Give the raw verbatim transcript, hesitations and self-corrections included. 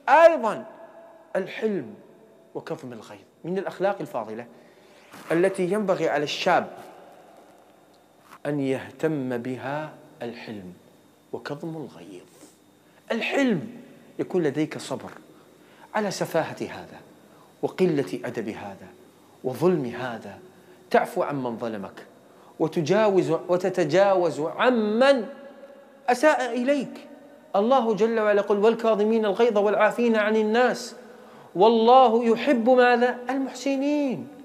أيضا الحلم وكظم الغيظ من الأخلاق الفاضلة التي ينبغي على الشاب أن يهتم بها، الحلم وكظم الغيظ. الحلم يكون لديك صبر على سفاهة هذا وقلة أدب هذا وظلم هذا، تعفو عمن ظلمك وتجاوز وتتجاوز عمن أساء إليك. الله جل وعلا يقول: والكاظمين الغيظ والعافين عن الناس والله يحب ماذا؟ المحسنين.